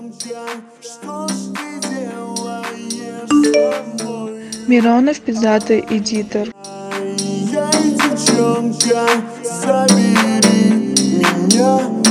Миронов, пиздатый эдитор. Я и девчонка, забери меня.